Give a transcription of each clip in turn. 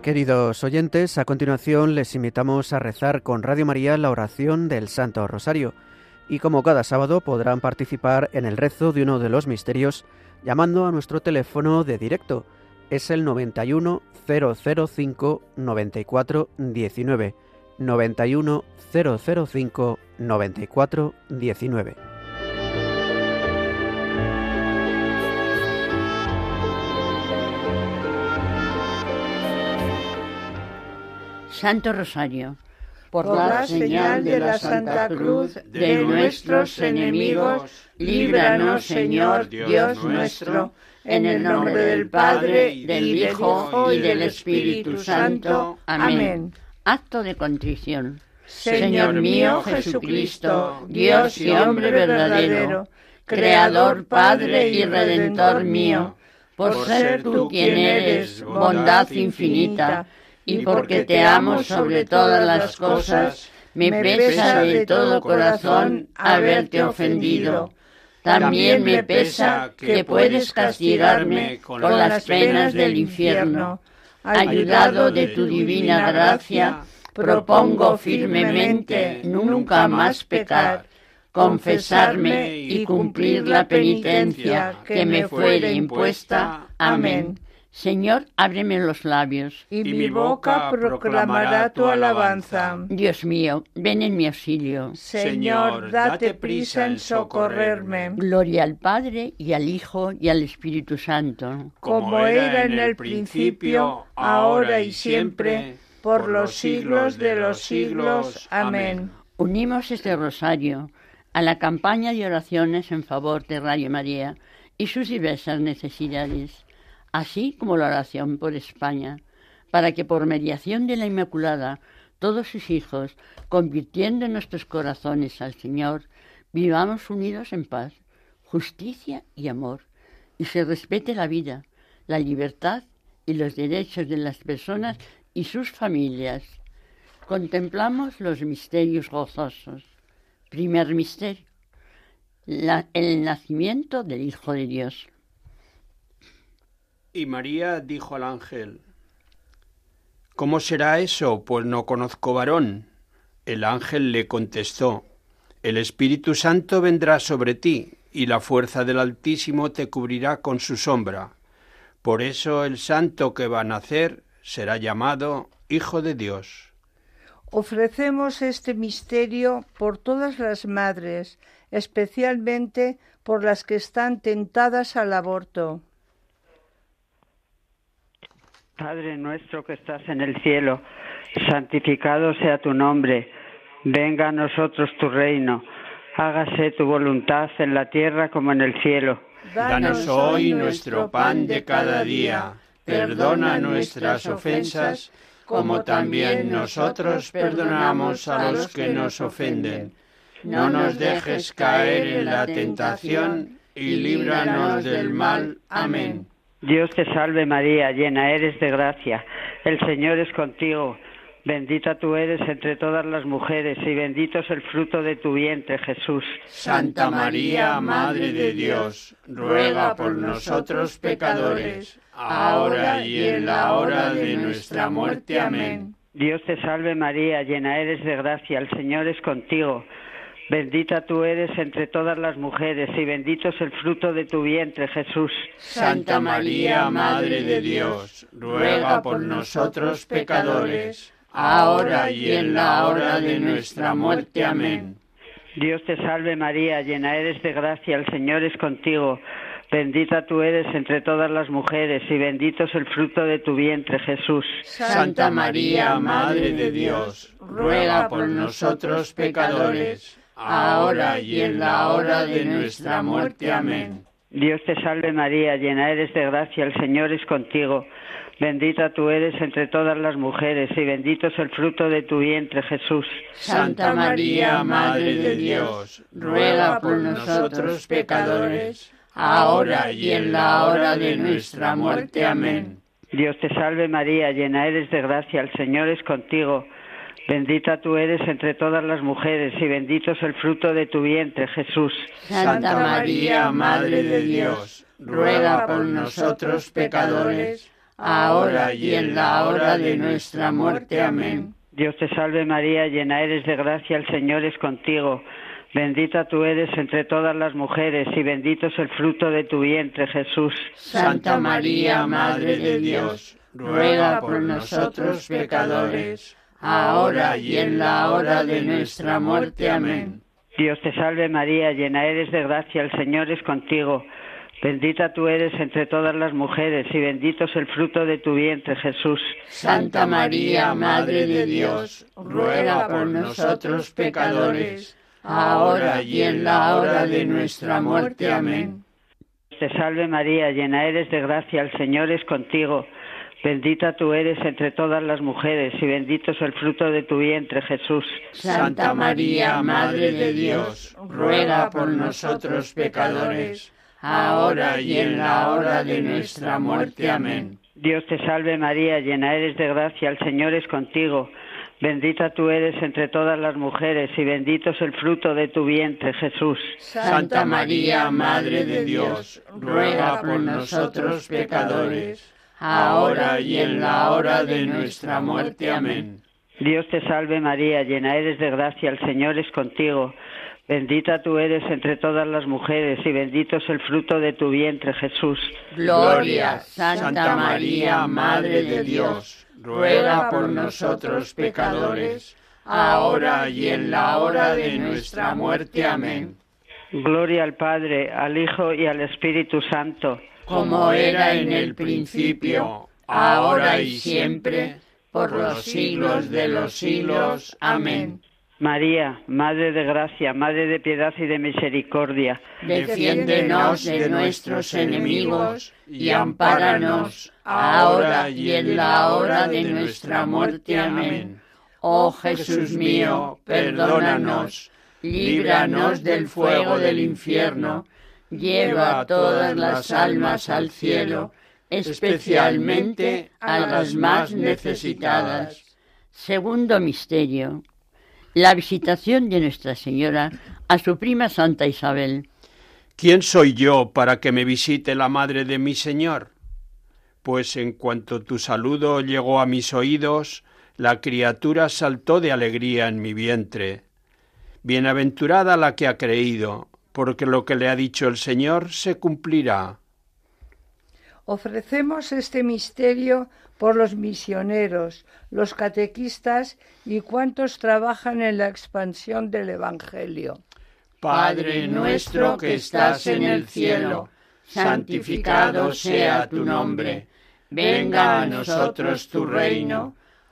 Queridos oyentes, a continuación les invitamos a rezar con Radio María la oración del Santo Rosario y como cada sábado podrán participar en el rezo de uno de los misterios llamando a nuestro teléfono de directo. Es el 91 005 94 19, 91 005 94 19. Santo Rosario, por la señal de la Santa Cruz de nuestros enemigos, líbranos, Señor Dios nuestro, en el nombre del Padre, del Hijo y del Espíritu Santo. Amén. Acto de contrición. Señor mío Jesucristo, Dios y hombre verdadero, Creador, Padre y Redentor mío, por ser tú quien eres, bondad infinita, y porque te amo sobre todas las cosas, me pesa de todo corazón haberte ofendido. También me pesa que puedes castigarme con las penas del infierno. Ayudado de tu divina gracia, propongo firmemente nunca más pecar, confesarme y cumplir la penitencia que me fuere impuesta. Amén. Señor, ábreme los labios, y mi boca proclamará tu alabanza. Dios mío, ven en mi auxilio. Señor, date prisa en socorrerme. Gloria al Padre, y al Hijo, y al Espíritu Santo. Como era en el principio, ahora y siempre, por los siglos de los siglos. Amén. Unimos este rosario a la campaña de oraciones en favor de Radio María y sus diversas necesidades, así como la oración por España, para que por mediación de la Inmaculada todos sus hijos, convirtiendo nuestros corazones al Señor, vivamos unidos en paz, justicia y amor, y se respete la vida, la libertad y los derechos de las personas y sus familias. Contemplamos los misterios gozosos. Primer misterio, el nacimiento del Hijo de Dios. Y María dijo al ángel: ¿Cómo será eso? Pues no conozco varón. El ángel le contestó: El Espíritu Santo vendrá sobre ti, y la fuerza del Altísimo te cubrirá con su sombra. Por eso el santo que va a nacer será llamado Hijo de Dios. Ofrecemos este misterio por todas las madres, especialmente por las que están tentadas al aborto. Padre nuestro que estás en el cielo, santificado sea tu nombre. Venga a nosotros tu reino. Hágase tu voluntad en la tierra como en el cielo. Danos hoy nuestro pan de cada día. Perdona nuestras ofensas, como también nosotros perdonamos a los que nos ofenden. No nos dejes caer en la tentación y líbranos del mal. Amén. Dios te salve María, llena eres de gracia, el Señor es contigo, bendita tú eres entre todas las mujeres y bendito es el fruto de tu vientre, Jesús. Santa María, Madre de Dios, ruega por nosotros pecadores, ahora y en la hora de nuestra muerte. Amén. Dios te salve María, llena eres de gracia, el Señor es contigo. Bendita tú eres entre todas las mujeres y bendito es el fruto de tu vientre, Jesús. Santa María, Madre de Dios, ruega por nosotros pecadores, ahora y en la hora de nuestra muerte. Amén. Dios te salve María, llena eres de gracia, el Señor es contigo. Bendita tú eres entre todas las mujeres y bendito es el fruto de tu vientre, Jesús. Santa María, Madre de Dios, ruega por nosotros pecadores, ahora y en la hora de nuestra muerte. Amén. Dios te salve María, llena eres de gracia, el Señor es contigo. Bendita tú eres entre todas las mujeres y bendito es el fruto de tu vientre, Jesús. Santa María, Madre de Dios, ruega por nosotros pecadores, ahora y en la hora de nuestra muerte. Amén. Dios te salve María, llena eres de gracia, el Señor es contigo. Bendita tú eres entre todas las mujeres y bendito es el fruto de tu vientre, Jesús. Santa María, Madre de Dios, ruega por nosotros pecadores, ahora y en la hora de nuestra muerte. Amén. Dios te salve María, llena eres de gracia, el Señor es contigo. Bendita tú eres entre todas las mujeres y bendito es el fruto de tu vientre, Jesús. Santa María, Madre de Dios, ruega por nosotros pecadores, ahora y en la hora de nuestra muerte. Amén. Dios te salve María, llena eres de gracia, el Señor es contigo. Bendita tú eres entre todas las mujeres y bendito es el fruto de tu vientre, Jesús. Santa María, Madre de Dios, ruega por nosotros pecadores, ahora y en la hora de nuestra muerte. Amén. Te salve María, llena eres de gracia, el Señor es contigo. Bendita tú eres entre todas las mujeres y bendito es el fruto de tu vientre, Jesús. Santa María, Madre de Dios, ruega por nosotros pecadores, ahora y en la hora de nuestra muerte. Amén. Dios te salve María, llena eres de gracia, el Señor es contigo. Bendita tú eres entre todas las mujeres y bendito es el fruto de tu vientre, Jesús. Santa María, Madre de Dios, ruega por nosotros pecadores, ahora y en la hora de nuestra muerte. Amén. Dios te salve María, llena eres de gracia, el Señor es contigo. Bendita tú eres entre todas las mujeres y bendito es el fruto de tu vientre, Jesús. Gloria, Santa María, Madre de Dios, ruega por nosotros pecadores, ahora y en la hora de nuestra muerte. Amén. Gloria al Padre, al Hijo y al Espíritu Santo. Como era en el principio, ahora y siempre, por los siglos de los siglos. Amén. María, Madre de Gracia, Madre de Piedad y de Misericordia, defiéndenos de nuestros enemigos y ampáranos ahora y en la hora de nuestra muerte. Amén. Oh Jesús mío, perdónanos, líbranos del fuego del infierno, lleva a todas las almas al cielo, especialmente a las más necesitadas. Segundo misterio. La visitación de Nuestra Señora a su prima Santa Isabel. ¿Quién soy yo para que me visite la madre de mi Señor? Pues en cuanto tu saludo llegó a mis oídos, la criatura saltó de alegría en mi vientre. Bienaventurada la que ha creído, porque lo que le ha dicho el Señor se cumplirá. Ofrecemos este misterio por los misioneros, los catequistas y cuantos trabajan en la expansión del Evangelio. Padre nuestro que estás en el cielo, santificado sea tu nombre. Venga a nosotros tu reino.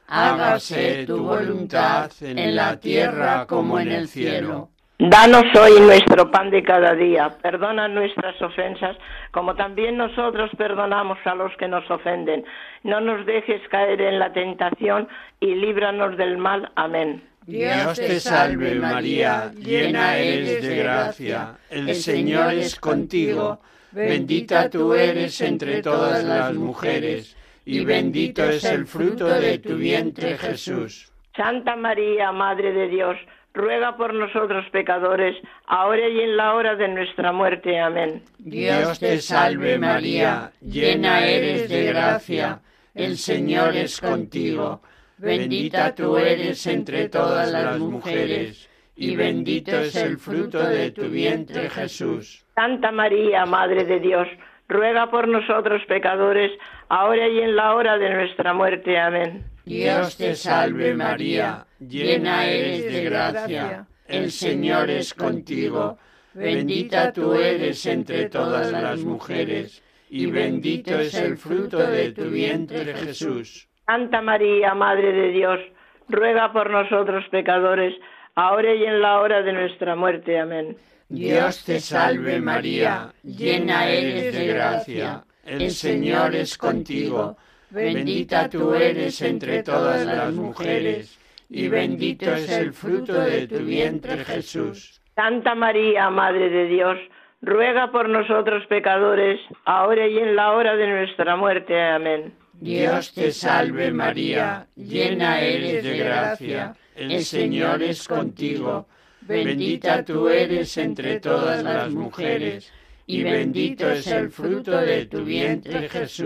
Hágase tu voluntad en la tierra como en el cielo. Danos hoy nuestro pan de cada día, perdona nuestras ofensas, como también nosotros perdonamos a los que nos ofenden. No nos dejes caer en la tentación y líbranos del mal. Amén. Dios te salve María, llena eres de gracia, el Señor es contigo, bendita tú eres entre todas las mujeres, y bendito es el fruto de tu vientre, Jesús. Santa María, Madre de Dios, ruega por nosotros pecadores, ahora y en la hora de nuestra muerte. Amén. Dios te salve María, llena eres de gracia, el Señor es contigo, bendita tú eres entre todas las mujeres, y bendito es el fruto de tu vientre, Jesús. Santa María, Madre de Dios, ruega por nosotros pecadores, ahora y en la hora de nuestra muerte. Amén. Dios te salve María, llena eres de gracia, el Señor es contigo, bendita tú eres entre todas las mujeres, y bendito es el fruto de tu vientre, Jesús. Santa María, Madre de Dios, ruega por nosotros pecadores, ahora y en la hora de nuestra muerte. Amén. Dios te salve María, llena eres de gracia, el Señor es contigo, bendita tú eres entre todas las mujeres, y bendito es el fruto de tu vientre, Jesús. Santa María, Madre de Dios, ruega por nosotros pecadores, ahora y en la hora de nuestra muerte. Amén. Dios te salve María, llena eres de gracia, el Señor es contigo, bendita tú eres entre todas las mujeres, y bendito es el fruto de tu vientre, Jesús.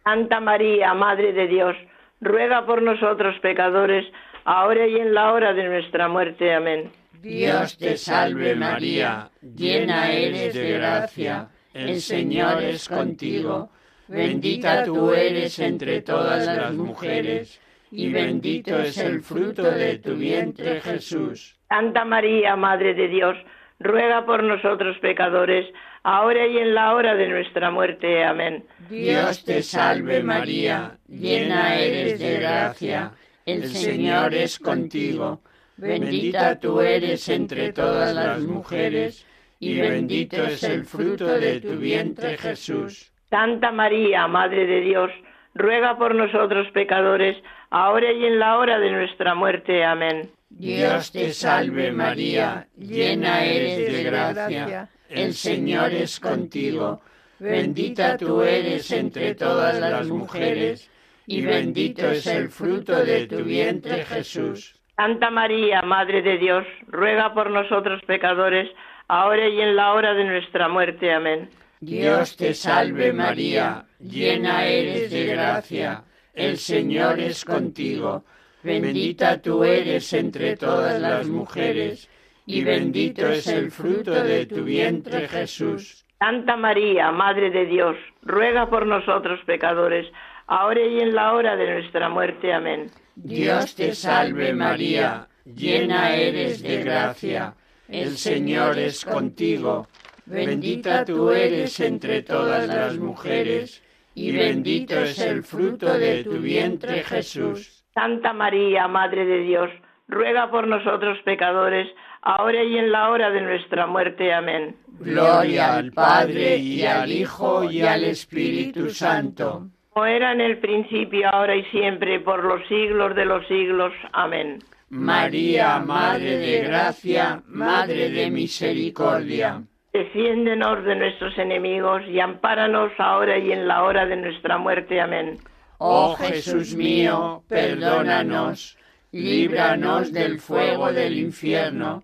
Santa María, Madre de Dios, ruega por nosotros pecadores, ahora y en la hora de nuestra muerte. Amén. Dios te salve María, llena eres de gracia, el Señor es contigo, bendita tú eres entre todas las mujeres, y bendito es el fruto de tu vientre Jesús. Santa María, Madre de Dios, ruega por nosotros pecadores, ahora y en la hora de nuestra muerte. Amén. Dios te salve María, llena eres de gracia, el Señor es contigo, bendita tú eres entre todas las mujeres, y bendito es el fruto de tu vientre Jesús. Santa María, Madre de Dios, ruega por nosotros pecadores, ahora y en la hora de nuestra muerte. Amén. Dios te salve María, llena eres de gracia, el Señor es contigo, bendita tú eres entre todas las mujeres, y bendito es el fruto de tu vientre Jesús. Santa María, Madre de Dios, ruega por nosotros pecadores, ahora y en la hora de nuestra muerte. Amén. Dios te salve María, llena eres de gracia, el Señor es contigo, bendita tú eres entre todas las mujeres, y bendito es el fruto de tu vientre Jesús. Santa María, Madre de Dios, ruega por nosotros pecadores, ahora y en la hora de nuestra muerte. Amén. Dios te salve María, llena eres de gracia, el Señor es contigo, bendita tú eres entre todas las mujeres, y bendito es el fruto de tu vientre Jesús. Santa María, Madre de Dios, ruega por nosotros pecadores, ahora y en la hora de nuestra muerte. Amén. Gloria al Padre, y al Hijo, y al Espíritu Santo. Como era en el principio, ahora y siempre, por los siglos de los siglos. Amén. María, Madre de Gracia, Madre de Misericordia. Defiéndenos de nuestros enemigos y ampáranos ahora y en la hora de nuestra muerte. Amén. Oh Jesús mío, perdónanos, líbranos del fuego del infierno,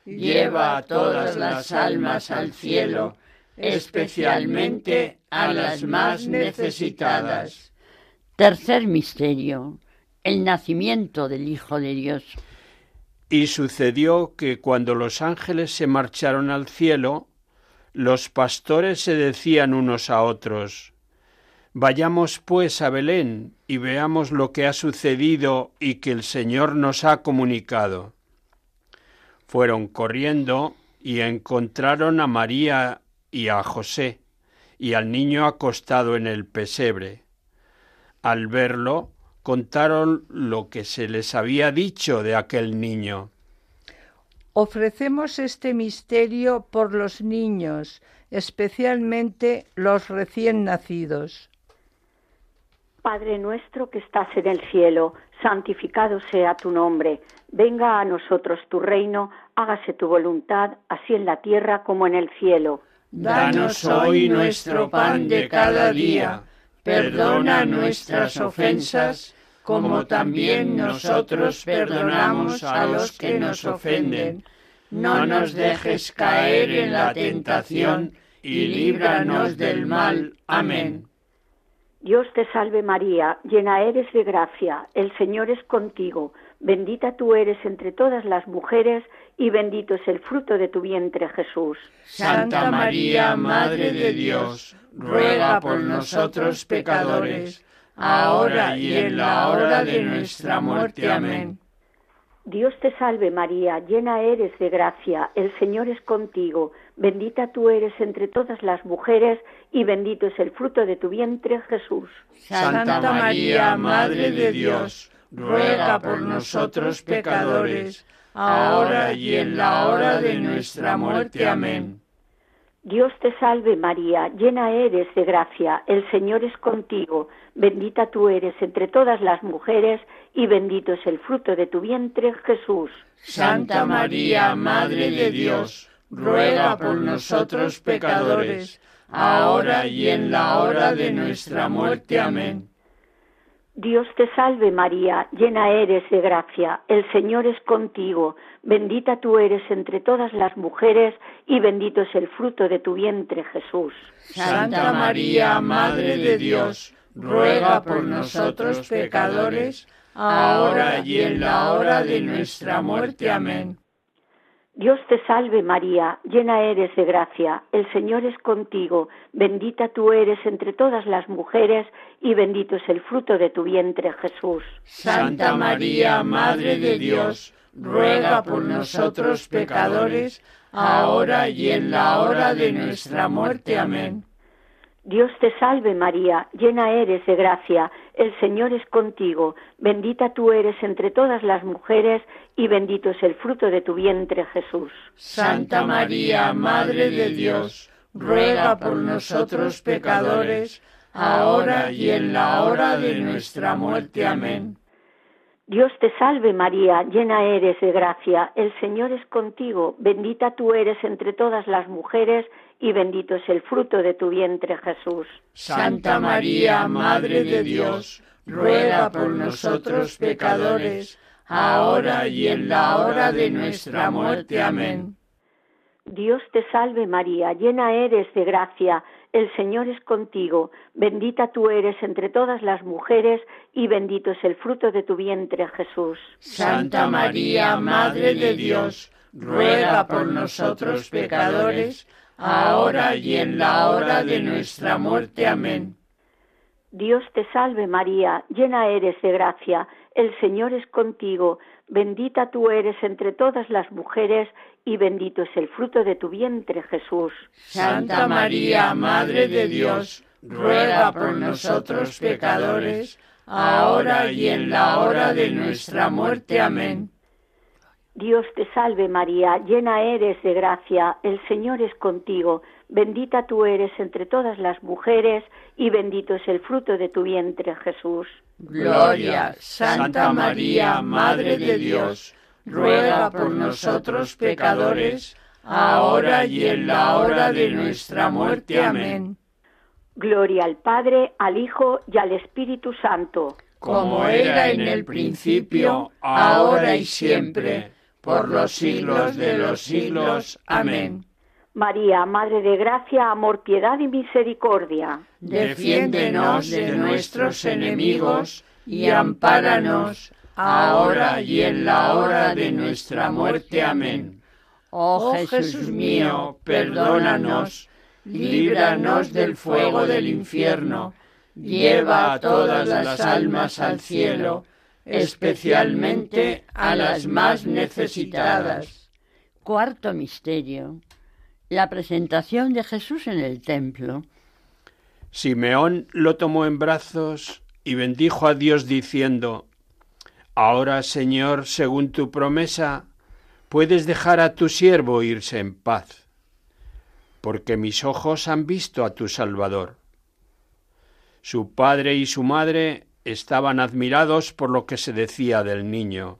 lleva a todas las almas al cielo, especialmente a las más necesitadas. Tercer misterio, el nacimiento del Hijo de Dios. Y sucedió que cuando los ángeles se marcharon al cielo, los pastores se decían unos a otros: Vayamos pues a Belén y veamos lo que ha sucedido y que el Señor nos ha comunicado. Fueron corriendo y encontraron a María y a José y al niño acostado en el pesebre. Al verlo, contaron lo que se les había dicho de aquel niño. Ofrecemos este misterio por los niños, especialmente los recién nacidos. Padre nuestro que estás en el cielo, santificado sea tu nombre. Venga a nosotros tu reino, hágase tu voluntad, así en la tierra como en el cielo. Danos hoy nuestro pan de cada día. Perdona nuestras ofensas, como también nosotros perdonamos a los que nos ofenden. No nos dejes caer en la tentación y líbranos del mal. Amén. Dios te salve María, llena eres de gracia, el Señor es contigo, bendita tú eres entre todas las mujeres y bendito es el fruto de tu vientre Jesús. Santa María, Madre de Dios, ruega por nosotros pecadores, ahora y en la hora de nuestra muerte. Amén. Dios te salve María, llena eres de gracia, el Señor es contigo, bendita tú eres entre todas las mujeres y bendito es el fruto de tu vientre Jesús. Santa María, Madre de Dios, ruega por nosotros pecadores, ahora y en la hora de nuestra muerte. Amén. Dios te salve María, llena eres de gracia, el Señor es contigo, bendita tú eres entre todas las mujeres y bendito es el fruto de tu vientre Jesús. Santa María, Madre de Dios, ruega por nosotros pecadores, ahora y en la hora de nuestra muerte. Amén. Dios te salve María, llena eres de gracia, el Señor es contigo, bendita tú eres entre todas las mujeres y bendito es el fruto de tu vientre Jesús. Santa María, Madre de Dios, ruega por nosotros pecadores, ahora y en la hora de nuestra muerte. Amén. Dios te salve María, llena eres de gracia, el Señor es contigo, bendita tú eres entre todas las mujeres y bendito es el fruto de tu vientre, Jesús. Santa María, Madre de Dios, ruega por nosotros pecadores, ahora y en la hora de nuestra muerte. Amén. Dios te salve María, llena eres de gracia, el Señor es contigo, bendita tú eres entre todas las mujeres y bendito es el fruto de tu vientre, Jesús. Santa María, Madre de Dios, ruega por nosotros pecadores, ahora y en la hora de nuestra muerte. Amén. Dios te salve María, llena eres de gracia, el Señor es contigo, bendita tú eres entre todas las mujeres y bendito es el fruto de tu vientre, Jesús. Santa María, Madre de Dios, ruega por nosotros pecadores, ahora y en la hora de nuestra muerte. Amén. Dios te salve María, llena eres de gracia, el Señor es contigo, bendita tú eres entre todas las mujeres y bendito es el fruto de tu vientre, Jesús. Santa María, Madre de Dios, ruega por nosotros pecadores, ahora y en la hora de nuestra muerte. Amén. Dios te salve María, llena eres de gracia, el Señor es contigo, bendita tú eres entre todas las mujeres y bendito es el fruto de tu vientre, Jesús. Santa María, Madre de Dios, ruega por nosotros pecadores, ahora y en la hora de nuestra muerte. Amén. Dios te salve María, llena eres de gracia, el Señor es contigo, bendita tú eres entre todas las mujeres y bendito es el fruto de tu vientre, Jesús. Gloria, Santa María, Madre de Dios, ruega por nosotros pecadores, ahora y en la hora de nuestra muerte. Amén. Gloria al Padre, al Hijo y al Espíritu Santo. Como era en el principio, ahora y siempre, por los siglos de los siglos. Amén. María, Madre de Gracia, amor, piedad y misericordia. Defiéndenos de nuestros enemigos y ampáranos, ahora y en la hora de nuestra muerte. Amén. Oh Jesús mío, perdónanos, líbranos del fuego del infierno, lleva a todas las almas al cielo, especialmente a las más necesitadas. Cuarto misterio: la presentación de Jesús en el templo. Simeón lo tomó en brazos y bendijo a Dios diciendo: Ahora, Señor, según tu promesa, puedes dejar a tu siervo irse en paz, porque mis ojos han visto a tu Salvador. Su padre y su madre estaban admirados por lo que se decía del niño.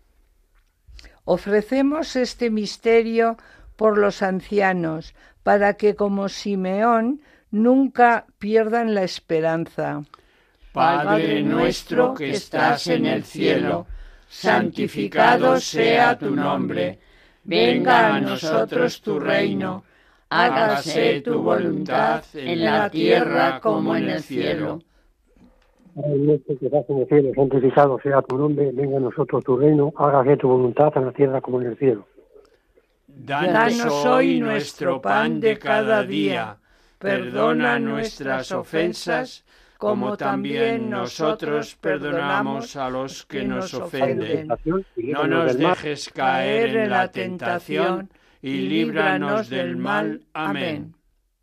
Ofrecemos este misterio por los ancianos, para que como Simeón nunca pierdan la esperanza. Padre nuestro que estás en el cielo, santificado sea tu nombre. Venga a nosotros tu reino. Hágase tu voluntad en la tierra como en el cielo. Padre nuestro que estás en el cielo, santificado sea tu nombre. Venga a nosotros tu reino. Hágase tu voluntad en la tierra como en el cielo. Danos hoy nuestro pan de cada día. Perdona nuestras ofensas, como también nosotros perdonamos a los que nos ofenden. No nos dejes caer en la tentación y líbranos del mal. Amén.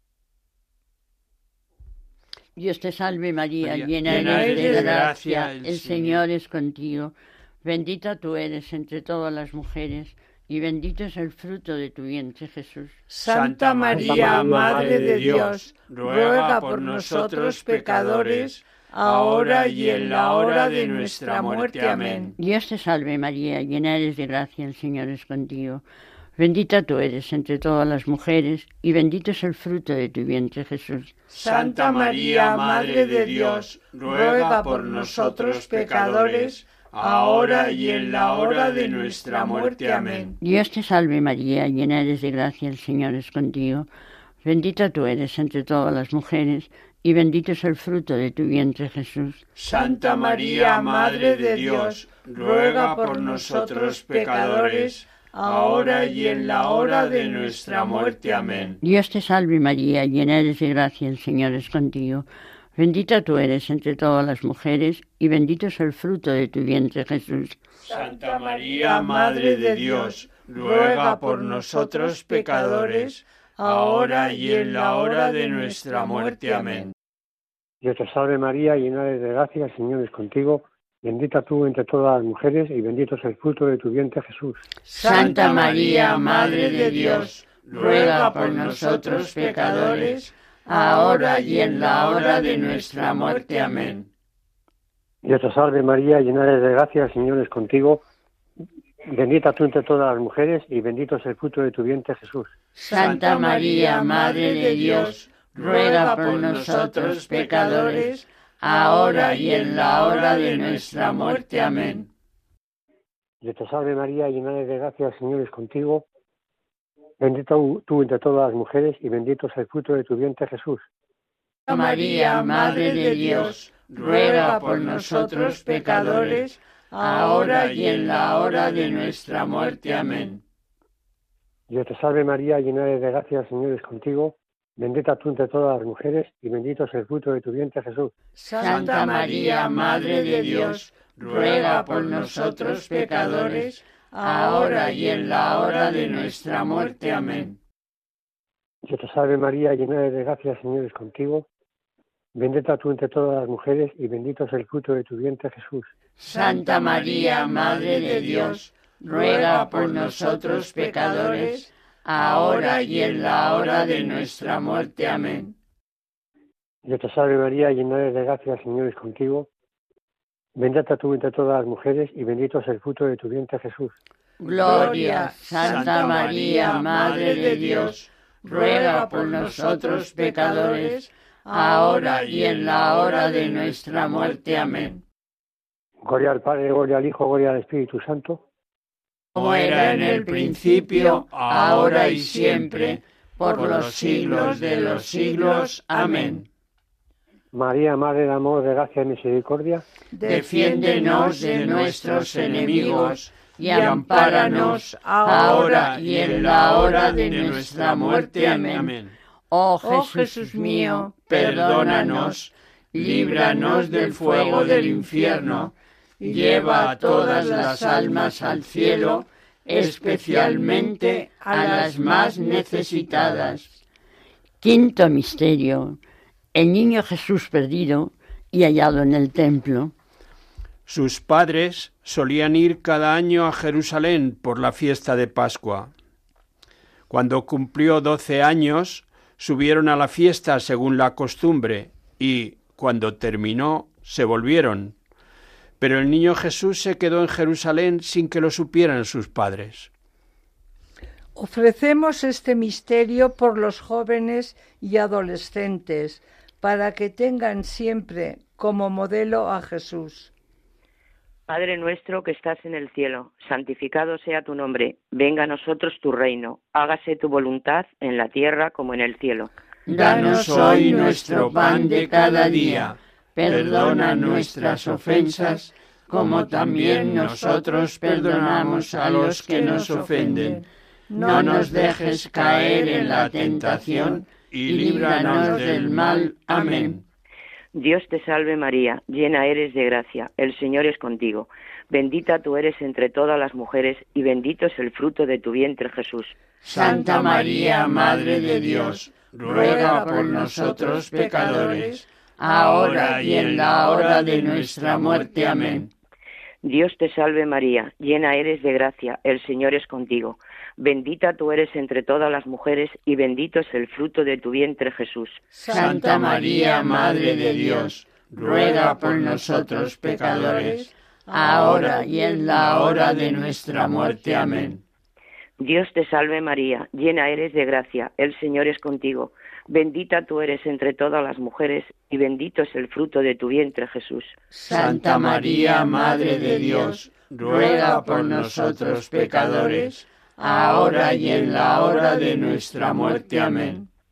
Dios te salve María, llena eres de gracia, el Señor es contigo. Bendita tú eres entre todas las mujeres y bendito es el fruto de tu vientre, Jesús. Santa María, Madre de Dios, ruega por nosotros pecadores, ahora y en la hora de nuestra muerte. Amén. Dios te salve María, llena eres de gracia, el Señor es contigo. Bendita tú eres entre todas las mujeres y bendito es el fruto de tu vientre, Jesús. Santa María, Madre de Dios, ruega por nosotros pecadores, ahora y en la hora de nuestra muerte. Amén. Dios te salve María, llena eres de gracia, el Señor es contigo. Bendita tú eres entre todas las mujeres y bendito es el fruto de tu vientre, Jesús. Santa María, Madre de Dios, ruega por nosotros pecadores, ahora y en la hora de nuestra muerte. Amén. Dios te salve María, llena eres de gracia, el Señor es contigo. Bendita tú eres entre todas las mujeres, y bendito es el fruto de tu vientre, Jesús. Santa María, Madre de Dios, ruega por nosotros pecadores, ahora y en la hora de nuestra muerte. Amén. Dios te salve María, llena eres de gracia, el Señor es contigo. Bendita tú entre todas las mujeres, y bendito es el fruto de tu vientre, Jesús. Santa María, Madre de Dios, ruega por nosotros pecadores, ahora y en la hora de nuestra muerte. Amén. Dios te salve María, llena eres de gracia, el Señor es contigo. Bendita tú entre todas las mujeres, y bendito es el fruto de tu vientre, Jesús. Santa María, Madre de Dios, ruega por nosotros pecadores, ahora y en la hora de nuestra muerte. Amén. Dios te salve María, llena eres de gracia, el Señor es contigo. Bendita tú entre todas las mujeres, y bendito es el fruto de tu vientre, Jesús. Santa María, Madre de Dios, ruega por nosotros pecadores, ahora y en la hora de nuestra muerte. Amén. Dios te salve María, llena eres de gracia, el Señor es contigo. Bendita tú entre todas las mujeres, y bendito es el fruto de tu vientre, Jesús. Santa María, Madre de Dios, ruega por nosotros pecadores, ahora y en la hora de nuestra muerte. Amén. Dios te salve María, llena eres de gracia, el Señor es contigo. Bendita tú entre todas las mujeres, y bendito es el fruto de tu vientre, Jesús. Santa María, Madre de Dios, ruega por nosotros pecadores, ahora y en la hora de nuestra muerte. Amén. Dios te salve María, llena eres de gracia, el Señor es contigo. Bendita tú entre todas las mujeres, y bendito es el fruto de tu vientre, Jesús. Gloria, Santa María, Madre de Dios, ruega por nosotros pecadores, ahora y en la hora de nuestra muerte. Amén. Gloria al Padre, gloria al Hijo, gloria al Espíritu Santo. Como era en el principio, ahora y siempre, por los siglos de los siglos. Amén. María, Madre de amor, de gracia y misericordia, defiéndenos de nuestros enemigos y ampáranos ahora y en la hora de nuestra muerte. Amén. Oh Jesús mío, perdónanos, líbranos del fuego del infierno, lleva a todas las almas al cielo, especialmente a las más necesitadas. Quinto misterio: el niño Jesús perdido y hallado en el templo. Sus padres solían ir cada año a Jerusalén por la fiesta de Pascua. Cuando cumplió 12 años, subieron a la fiesta según la costumbre y, cuando terminó, se volvieron. Pero el niño Jesús se quedó en Jerusalén sin que lo supieran sus padres. Ofrecemos este misterio por los jóvenes y adolescentes, para que tengan siempre como modelo a Jesús. Padre nuestro que estás en el cielo, santificado sea tu nombre. Venga a nosotros tu reino. Hágase tu voluntad en la tierra como en el cielo. Danos hoy nuestro pan de cada día. Perdona nuestras ofensas, como también nosotros perdonamos a los que nos ofenden. No nos dejes caer en la tentación, y líbranos del mal. Amén. Dios te salve María, llena eres de gracia, el Señor es contigo. Bendita tú eres entre todas las mujeres, y bendito es el fruto de tu vientre, Jesús. Santa María, Madre de Dios, ruega por nosotros pecadores, ahora y en la hora de nuestra muerte. Amén. Dios te salve María, llena eres de gracia, el Señor es contigo. Bendita tú eres entre todas las mujeres, y bendito es el fruto de tu vientre, Jesús. Santa María, Madre de Dios, ruega por nosotros pecadores, ahora y en la hora de nuestra muerte. Amén. Dios te salve María, llena eres de gracia, el Señor es contigo. Bendita tú eres entre todas las mujeres, y bendito es el fruto de tu vientre, Jesús. Santa María, Madre de Dios, ruega por nosotros pecadores, ahora y en la hora de nuestra muerte. Amén.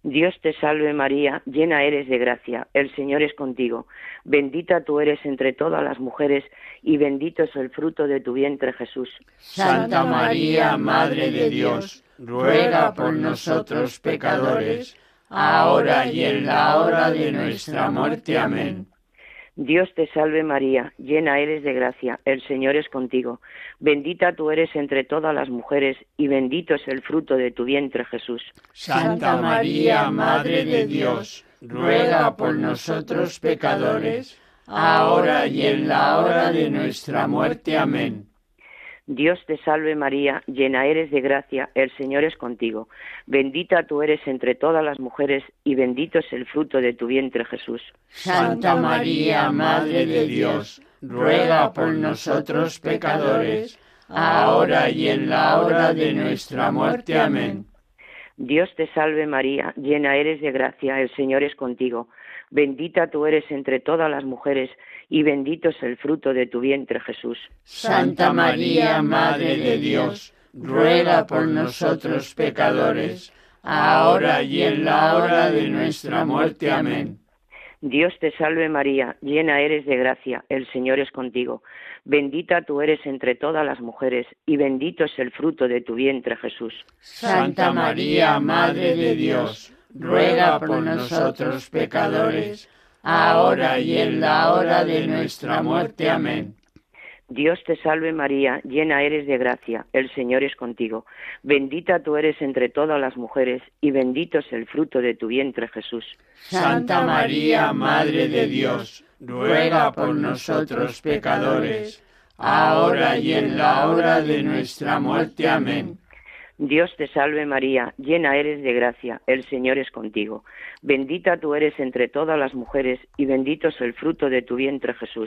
Dios te salve María, llena eres de gracia, el Señor es contigo. Bendita tú eres entre todas las mujeres y bendito es el fruto de tu vientre Jesús. Santa María, Madre de Dios, ruega por nosotros pecadores, ahora y en la hora de nuestra muerte. Amén. Dios te salve María, llena eres de gracia, el Señor es contigo. Bendita tú eres entre todas las mujeres y bendito es el fruto de tu vientre Jesús. Santa María, Madre de Dios, ruega por nosotros pecadores, ahora y en la hora de nuestra muerte. Amén. Dios te salve María, llena eres de gracia, el Señor es contigo. Bendita tú eres entre todas las mujeres y bendito es el fruto de tu vientre Jesús. Santa María, Madre de Dios, ruega por nosotros pecadores, ahora y en la hora de nuestra muerte. Amén. Dios te salve María, llena eres de gracia, el Señor es contigo. Bendita tú eres entre todas las mujeres y bendito es el fruto de tu vientre Jesús. Santa María, Madre de Dios, ruega por nosotros pecadores, ahora y en la hora de nuestra muerte. Amén. Dios te salve María, llena eres de gracia, el Señor es contigo. Bendita tú eres entre todas las mujeres y bendito es el fruto de tu vientre Jesús. Santa María, Madre de Dios, ruega por nosotros pecadores, ahora y en la hora de nuestra muerte. Amén. Dios te salve María, llena eres de gracia, el Señor es contigo. Bendita tú eres entre todas las mujeres y bendito es el fruto de tu vientre Jesús. Santa María, Madre de Dios, ruega por nosotros pecadores, ahora y en la hora de nuestra muerte. Amén. Dios te salve María, llena eres de gracia, el Señor es contigo. Bendita tú eres entre todas las mujeres y bendito es el fruto de tu vientre Jesús.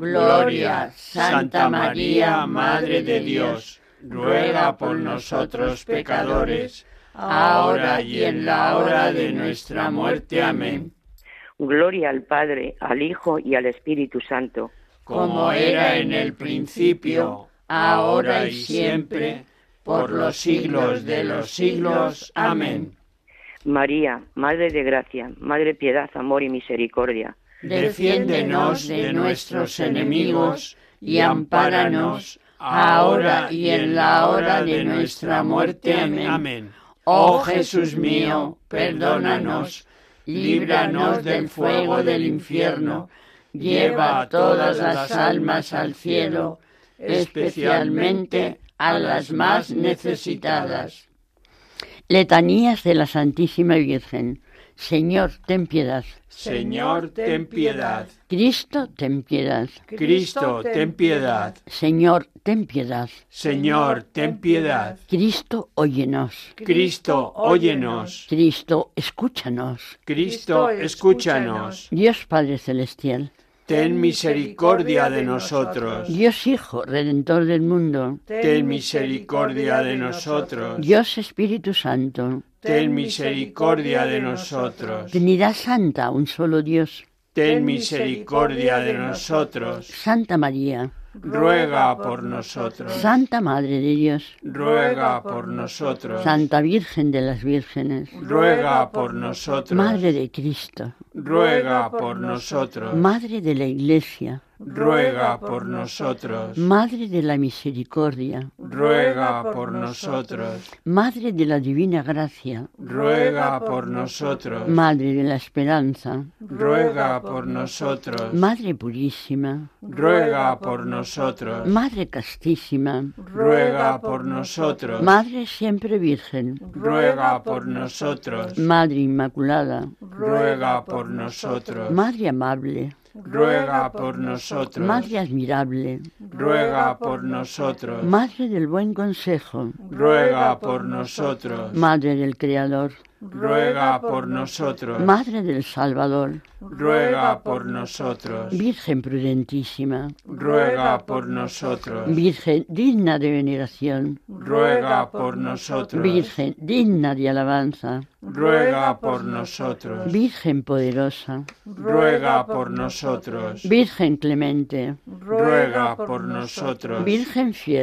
Gloria, Santa María, Madre de Dios, ruega por nosotros pecadores, ahora y en la hora de nuestra muerte. Amén. Gloria al Padre, al Hijo y al Espíritu Santo. Como era en el principio, ahora y siempre, por los siglos de los siglos. Amén. María, Madre de gracia, Madre piedad, amor y misericordia. Defiéndenos de nuestros enemigos y ampáranos ahora y en la hora de nuestra muerte. Amén. Oh Jesús mío, perdónanos, líbranos del fuego del infierno, lleva a todas las almas al cielo, especialmente a las más necesitadas. Letanías de la Santísima Virgen. Señor, ten piedad. Señor, ten piedad. Cristo, ten piedad. Cristo, ten piedad. Señor, ten piedad. Señor, ten piedad. Cristo, óyenos. Cristo, óyenos. Cristo, escúchanos. Cristo, escúchanos. Dios Padre Celestial, ten misericordia de nosotros. Dios Hijo, Redentor del mundo, ten misericordia de nosotros. Dios Espíritu Santo, ten misericordia de nosotros. Trinidad Santa, un solo Dios, ten misericordia de nosotros. Santa María, ruega por nosotros. Santa Madre de Dios, ruega por nosotros. Santa Virgen de las Vírgenes, ruega por nosotros. Madre de Cristo, ruega por nosotros. Madre de la Iglesia, ruega por nosotros. Madre de la Misericordia, ruega por nosotros. Madre de la Divina Gracia, ruega por nosotros. Madre de la Esperanza, ruega por nosotros. Madre Purísima, ruega por nosotros. Madre Castísima, ruega por nosotros. Madre Siempre Virgen, ruega por nosotros. Madre Inmaculada, ruega por nosotros. Madre Amable, ruega por nosotros. Madre Admirable, ruega por nosotros. Madre del Buen Consejo, ruega por nosotros. Madre del Creador, ruega por nosotros. Madre del Salvador, ruega por nosotros. Virgen prudentísima, ruega por nosotros. Virgen digna de veneración, ruega por nosotros. Virgen digna de alabanza, ruega por nosotros. Virgen poderosa, ruega por nosotros. Virgen clemente, ruega por nosotros. Virgen fiel,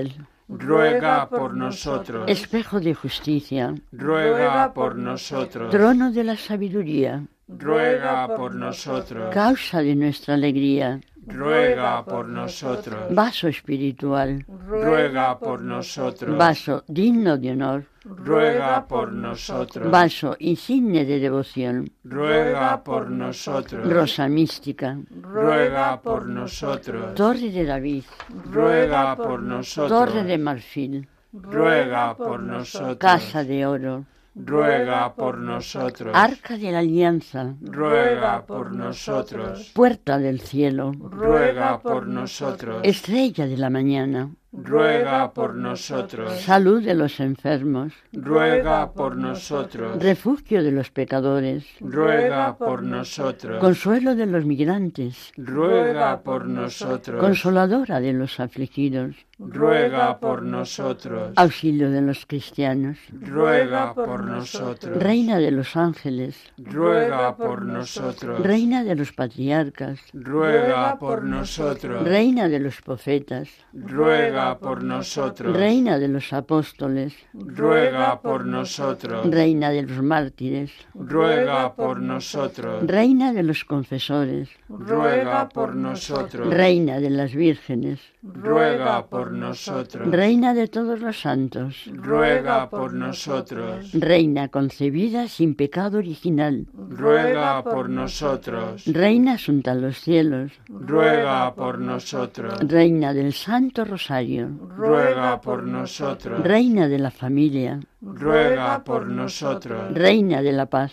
ruega por nosotros. Espejo de justicia, Ruega por nosotros. trono de la sabiduría, Ruega por nosotros. causa de nuestra alegría, Ruega por nosotros. vaso espiritual, Ruega por nosotros. vaso digno de honor, Ruega por nosotros. vaso insigne de devoción, Ruega por nosotros. rosa mística, Ruega por nosotros. torre de David, Ruega por nosotros. torre de marfil, Ruega por nosotros. casa de oro, Ruega por nosotros. arca de la alianza, Ruega por nosotros. puerta del cielo, Ruega por nosotros. estrella de la mañana, Ruega por nosotros. salud de los enfermos, Ruega por nosotros. refugio de los pecadores, Ruega por nosotros. consuelo de los migrantes, Ruega por nosotros. consoladora de los afligidos, Ruega por nosotros. auxilio de los cristianos, Ruega por nosotros. reina de los ángeles, Ruega por nosotros. reina de los patriarcas, Ruega por nosotros. reina de los profetas, Ruega por nosotros. reina de los apóstoles, Ruega por nosotros. reina de los mártires, Ruega por nosotros. reina de los confesores, Ruega por nosotros. reina de las vírgenes, Ruega por nosotros. reina de todos los santos, Ruega por nosotros. reina concebida sin pecado original, Ruega por nosotros. reina asunta a los cielos, Ruega por nosotros. reina del Santo Rosario, Ruega por nosotros. reina de la familia, Ruega por nosotros. reina de la paz,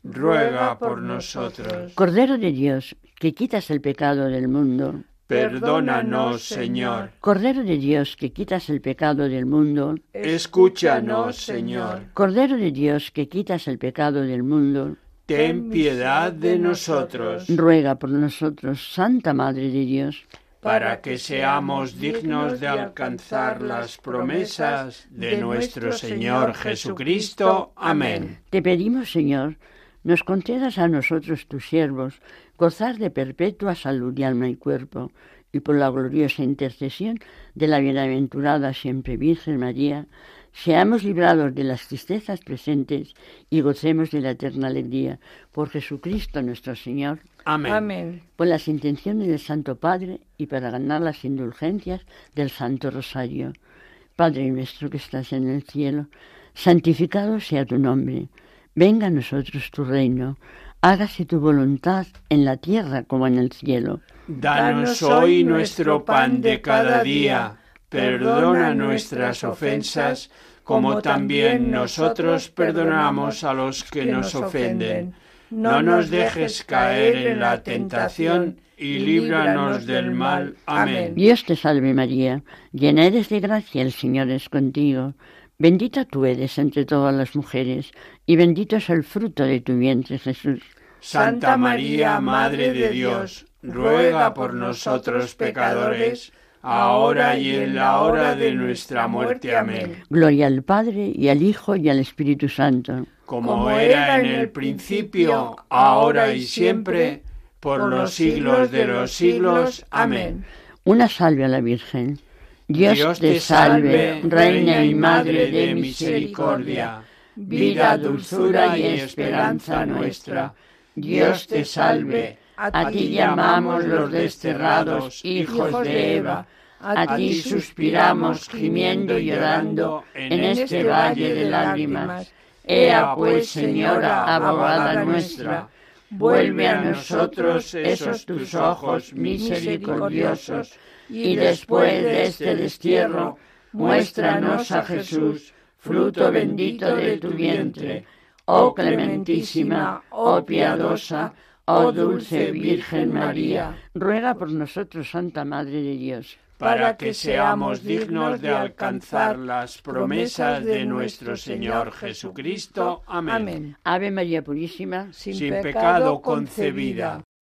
Ruega por nosotros. Cordero de Dios, que quitas el pecado del mundo, Perdónanos, Señor. Cordero de Dios, que quitas el pecado del mundo, Escúchanos, Señor. Cordero de Dios, que quitas el pecado del mundo, Ten piedad de nosotros, ruega por nosotros, Santa Madre de Dios, para que seamos dignos de alcanzar las promesas de nuestro Señor Jesucristo. Amén. Te pedimos, Señor, nos concedas a nosotros, tus siervos, gozar de perpetua salud de alma y cuerpo, y por la gloriosa intercesión de la bienaventurada siempre Virgen María, seamos librados de las tristezas presentes y gocemos de la eterna alegría. Por Jesucristo nuestro Señor. Amén. Amén. Por las intenciones del Santo Padre y para ganar las indulgencias del Santo Rosario. Padre nuestro que estás en el cielo, santificado sea tu nombre. Venga a nosotros tu reino. Hágase tu voluntad en la tierra como en el cielo. Danos hoy nuestro pan de cada día. Perdona nuestras ofensas, como también nosotros perdonamos a los que nos ofenden. No nos dejes caer en la tentación y líbranos del mal. Amén. Dios te salve María, llena eres de gracia, el Señor es contigo. Bendita tú eres entre todas las mujeres, y bendito es el fruto de tu vientre, Jesús. Santa María, Madre de Dios, ruega por nosotros pecadores, ahora y en la hora de nuestra muerte. Amén. Gloria al Padre, y al Hijo, y al Espíritu Santo. Como era en el principio, ahora y siempre, por los siglos de los siglos. Amén. Una salve a la Virgen. Dios te salve, Reina y Madre de misericordia, vida, dulzura y esperanza nuestra. Dios te salve, a ti llamamos los desterrados hijos de Eva, a ti suspiramos gimiendo y llorando en este valle de lágrimas. Ea pues, Señora, abogada nuestra, vuelve a nosotros esos tus ojos misericordiosos, y después de este destierro, muéstranos a Jesús, fruto bendito de tu vientre. Oh clementísima, oh piadosa, oh dulce Virgen María, ruega por nosotros, Santa Madre de Dios, para que seamos dignos de alcanzar las promesas de nuestro Señor Jesucristo. Amén. Ave María Purísima, sin pecado concebida.